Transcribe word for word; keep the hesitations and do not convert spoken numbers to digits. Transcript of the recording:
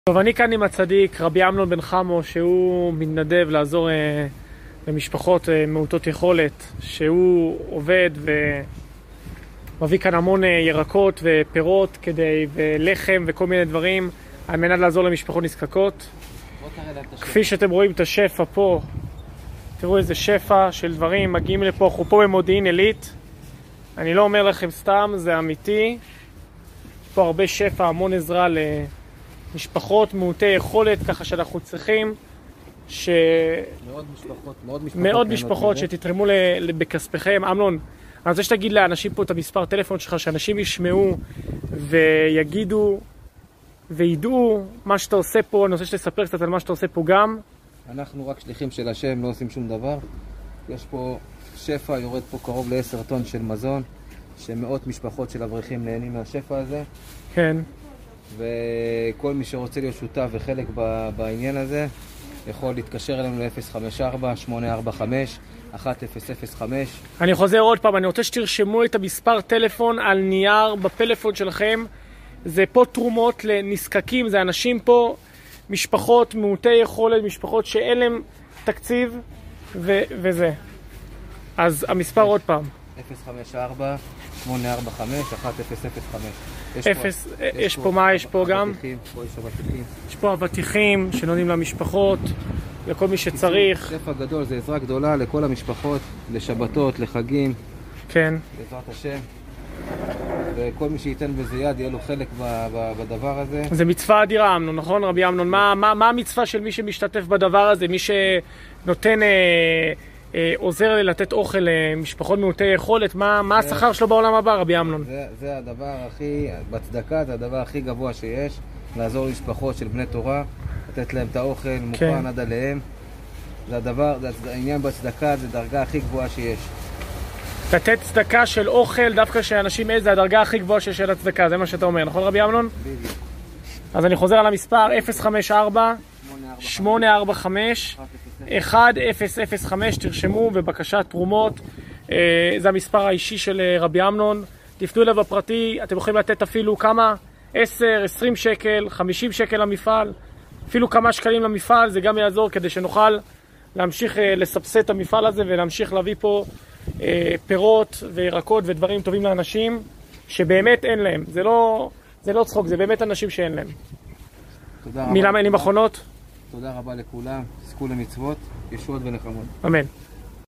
טוב, אני כאן עם הצדיק, רבי אמנון בן חמו, שהוא מתנדב לעזור אה, למשפחות אה, מעוטות יכולת, שהוא עובד ומביא כאן המון אה, ירקות ופירות כדי, ולחם וכל מיני דברים על מנת לעזור למשפחות נזקקות. כפי שאתם רואים את השפע פה, תראו איזה שפע של דברים מגיעים לפה, אנחנו פה במודיעין עילית, אני לא אומר לכם סתם, זה אמיתי, פה הרבה שפע, המון עזרה ל... משפחות מעוטי יכולת, ככה שאנחנו צריכים ש... מאוד משפחות, מאוד משפחות, מאוד משפחות שתתרמו בכספיכם. אמנון, אני רוצה שתגיד לאנשים פה את המספר טלפון שלך, שאנשים ישמעו ויגידו וידעו מה שאתה עושה פה. אני רוצה שתספר קצת על מה שאתה עושה פה גם. אנחנו רק שליחים של השם, לא עושים שום דבר. יש פה שפע, יורד פה קרוב לעשר טון של מזון, שמאות משפחות של אברכים נהנים מהשפע הזה. כן. וכל מי שרוצה להיות שותף וחלק בעניין הזה יכול להתקשר אלינו ל-אפס חמש ארבע שמונה ארבע חמש אחת אפס אפס חמש. אני חוזר עוד פעם, אני רוצה שתרשמו את המספר טלפון על נייר בפלאפון שלכם. זה פה תרומות לנזקקים, זה אנשים פה, משפחות מעוטי יכולת, משפחות שאין להם תקציב ו- וזה. אז המספר עוד פעם אפס חמש ארבע שמונה ארבע חמש אחת אפס אפס חמש. אפס, יש פה מה? יש פה גם? יש פה אבטיחים שנותנים למשפחות, לכל מי שצריך. שפע גדול, זה עזרה גדולה לכל המשפחות, לשבתות, לחגים. כן. בעזרת השם. וכל מי שייתן בזה יד, יהיה לו חלק בדבר הזה. זה מצווה אדירה, אמנון, נכון רבי אמנון? מה, מה, מה המצווה של מי שמשתתף בדבר הזה? מי שנותן... אה, עוזר לי לתת אוכל למשפחות מעוטי יכולת, מה, מה השכר שלו בעולם הבא, רבי אמנון? זה, זה הדבר הכי, בצדקה זה הדבר הכי גבוה שיש, לעזור למשפחות של בני תורה, לתת להם את האוכל מוכן כן. עד עליהם. זה הדבר, זה, העניין בצדקה זה דרגה הכי גבוהה שיש. לתת צדקה של אוכל, דווקא שאנשים איזה, זה הדרגה הכי גבוהה שיש של הצדקה, זה מה שאתה אומר, נכון רבי אמנון? בדיוק. אז אני חוזר על המספר, אפס חמש ארבע שמונה ארבע חמש אחת אפס אפס חמש, תרשמו ובקשת תרומות. זה המספר האישי של רבי אמנון, תפנו אליו בפרטי, אתם יכולים לתת אפילו כמה, עשר, עשרים שקל, חמישים שקל למפעל, אפילו כמה שקלים למפעל, זה גם יעזור כדי שנוכל להמשיך לסבסד את המפעל הזה ולהמשיך להביא פה פירות וירקות ודברים טובים לאנשים שבאמת אין להם. זה לא, זה לא צחוק, זה באמת אנשים שאין להם. תודה רבה. מילה מילים אחרונות? תודה רבה לכולם, תזכו למצוות, ישועות ונחמות. אמן.